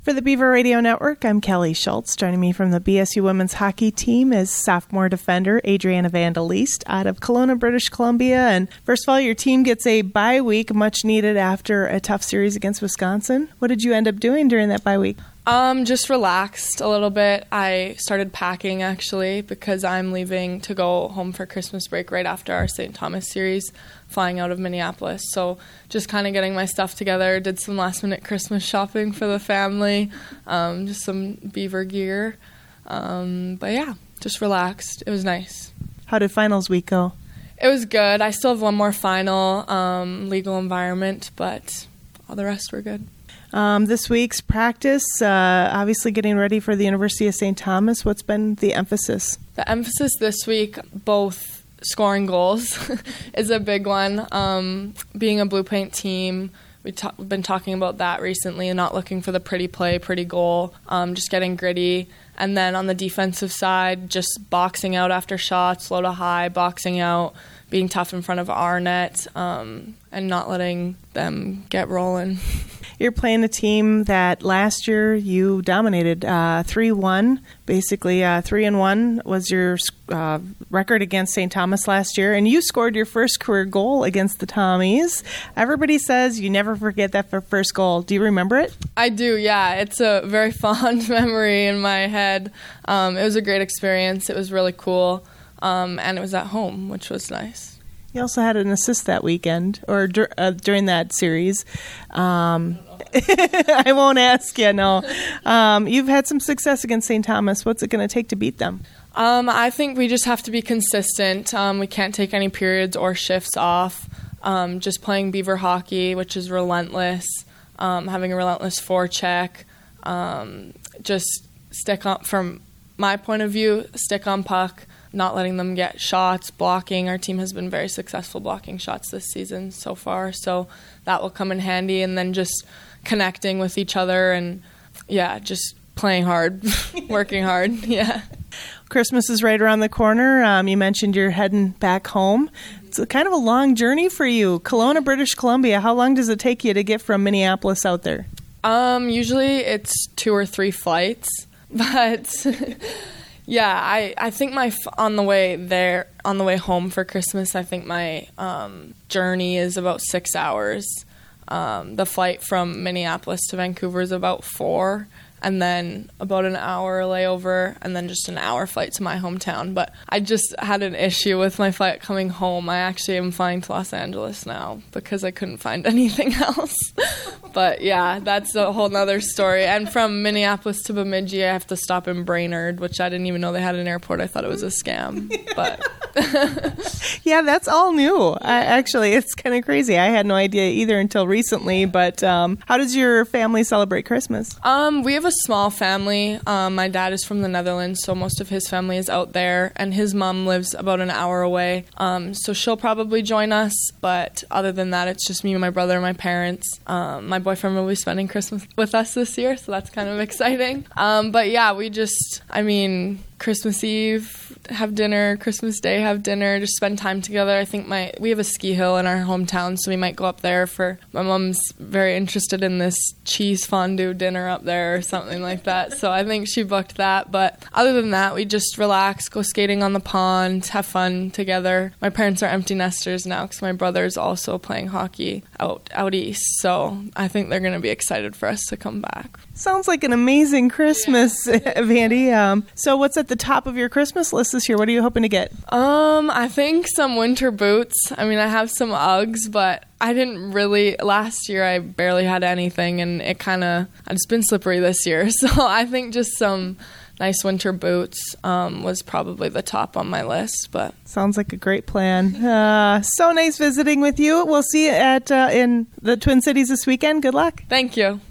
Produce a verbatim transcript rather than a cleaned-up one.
For the Beaver Radio Network, I'm Kelly Schultz. Joining me from the B S U women's hockey team is sophomore defender Adriana Vandaliste out of Kelowna, British Columbia. And first of all, your team gets a bye week, much needed after a tough series against Wisconsin. What did you end up doing during that bye week? Um, just relaxed a little bit. I started packing, actually, because I'm leaving to go home for Christmas break right after our Saint Thomas series, flying out of Minneapolis. So just kind of getting my stuff together, did some last-minute Christmas shopping for the family, um, just some Beaver gear. Um, but yeah, just relaxed. It was nice. How did finals week go? It was good. I still have one more final, um, legal environment, but all the rest were good. Um, this week's practice, uh, obviously getting ready for the University of Saint Thomas. What's been the emphasis? The emphasis this week, both scoring goals is a big one. Um, being a blue paint team, we ta- we've been talking about that recently and not looking for the pretty play, pretty goal, um, just getting gritty. And then on the defensive side, just boxing out after shots, low to high, boxing out, being tough in front of our net, um, and not letting them get rolling. You're playing a team that last year you dominated uh, three one. Basically, uh, three and one was your uh, record against Saint Thomas last year, and you scored your first career goal against the Tommies. Everybody says you never forget that first goal. Do you remember it? I do, yeah. It's a very fond memory in my head. Um, it was a great experience. It was really cool, um, and it was at home, which was nice. You also had an assist that weekend, or dur- uh, during that series. Um, I won't ask you, no. Um, you've had some success against Saint Thomas. What's it going to take to beat them? Um, I think we just have to be consistent. Um, we can't take any periods or shifts off. Um, just playing Beaver hockey, which is relentless, um, having a relentless forecheck. Um, just stick on, from my point of view, stick on puck, not letting them get shots, blocking. Our team has been very successful blocking shots this season so far, so that will come in handy. And then just connecting with each other and, yeah, just playing hard, working hard, yeah. Christmas is right around the corner. Um, you mentioned you're heading back home. It's a kind of a long journey for you. Kelowna, British Columbia, how long does it take you to get from Minneapolis out there? Um, usually it's two or three flights, but... Yeah, I, I think my on the way there, on the way home for Christmas, I think my um, journey is about six hours. Um, the flight from Minneapolis to Vancouver is about four, and then about an hour layover, and then just an hour flight to my hometown. But I just had an issue with my flight coming home. I actually am flying to Los Angeles now because I couldn't find anything else. But yeah, that's a whole nother story. And from Minneapolis to Bemidji, I have to stop in Brainerd, which I didn't even know they had an airport. I thought it was a scam. But yeah, that's all new. I, actually, it's kind of crazy. I had no idea either until recently. But um, how does your family celebrate Christmas? Um, we have a small family. Um, my dad is from the Netherlands, so most of his family is out there. And his mom lives about an hour away. Um, so she'll probably join us. But other than that, it's just me and my brother and my parents. Um, my boyfriend will be spending Christmas with us this year, so that's kind of exciting. Um, but yeah, we just, I mean, Christmas Eve, have dinner, Christmas Day, have dinner, just spend time together. I think my we have a ski hill in our hometown, so we might go up there for, my mom's very interested in this cheese fondue dinner up there or something like that, so I think she booked that. But other than that, we just relax, go skating on the pond, have fun together. My parents are empty nesters now because my brother's also playing hockey out, out east, so I think they're going to be excited for us to come back. Sounds like an amazing Christmas, yeah. Vandy. Um, so what's at the top of your Christmas list this year? What are you hoping to get? Um, I think some winter boots. I mean, I have some Uggs, but I didn't really, last year I barely had anything, and it kind of, it's been slippery this year. So I think just some nice winter boots um, was probably the top on my list. But sounds like a great plan. Uh, so nice visiting with you. We'll see you at uh, in the Twin Cities this weekend. Good luck. Thank you.